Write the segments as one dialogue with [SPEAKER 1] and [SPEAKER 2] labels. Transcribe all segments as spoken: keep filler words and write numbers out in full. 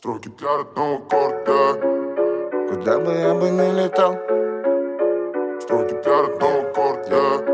[SPEAKER 1] Строки для родного города.
[SPEAKER 2] Куда бы я бы не летал.
[SPEAKER 1] Строки для родного города.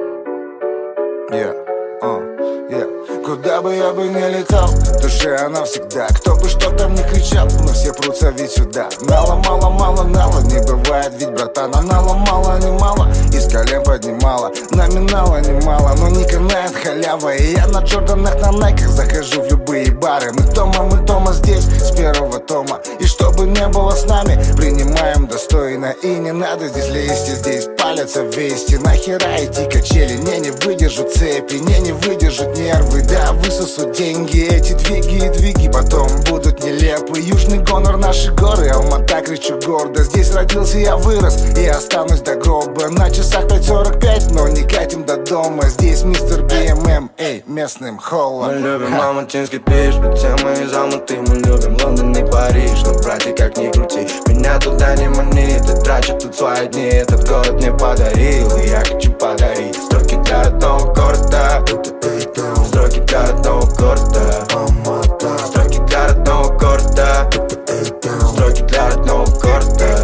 [SPEAKER 2] Yeah, uh, yeah. Куда бы я бы не летал, в душе она всегда. Кто бы что там ни кричал, но все прутся ведь сюда. Нала, мало, мало, нала, не бывает ведь, братан. А нала, мало, не мало, из колен поднимала. Номинала немало, но не канает халява. И я на Джорданах, на Найках захожу в любые бары. Мы дома, мы дома здесь, с первого тома. И чтобы не было с нами, принимаем достойно. И не надо здесь лезть, и здесь палятся вести. Нахера идти качели, не, не выдержат цепи, не, не выдержат нервы. Да, высосут деньги, эти двиги и двиги потом будут нелепы. Южный гонор, наши горы, Алмата, кричу гордо. Здесь родился, я вырос и останусь до гроба. На часах пять сорок пять, но не катим до дома. Здесь мистер би эм эм, эй, местным холла.
[SPEAKER 3] Мы любим алматинский пиш, все мы из Алматы. Мы любим Лондон и Париж, но, братья, как ни крути, меня туда не манит. И трачу тут свои дни, этот город мне подарил. И я хочу подарить строки для родного города. Строки для родного города. Строки для родного города. Строки для родного города.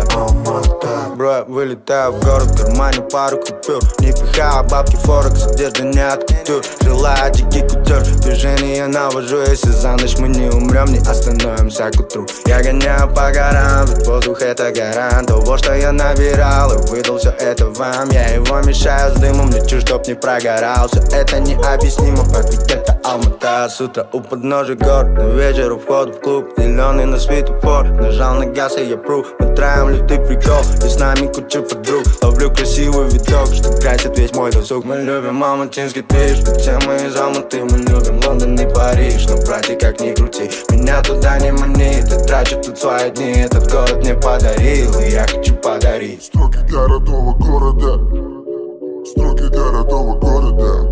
[SPEAKER 3] Бро, вылетаю в город, в кармане пару купюр. Не пихаю бабки, форекс, одежда не от кутюр. Желаю дикий кутюр, движение навожу. Если за ночь мы не умрем, не остановимся к утру. Я гоняю по горам, ведь воздух это гарант того, что я набирал и выдал все это вам. Я его мешаю с дымом, лечу, чтоб не прогорал. Все это необъяснимо, ведь это Алмата. С утра у подножия гор, на вечер у входа в клуб. Зеленый на светофор, нажал на газ и я пру. Мы траем лютый прикол, и с нами куча подруг. Ловлю красивый видок, что красит весь мой досуг. Мы любим алматинский пиш, все мы из Алматы. Мы любим Лондон и Париж, но, братья, как ни крути, меня туда не манит. И трачу тут свои дни, этот город мне подарил. И я хочу подарить
[SPEAKER 1] Строки для родного города. Строки для родного города.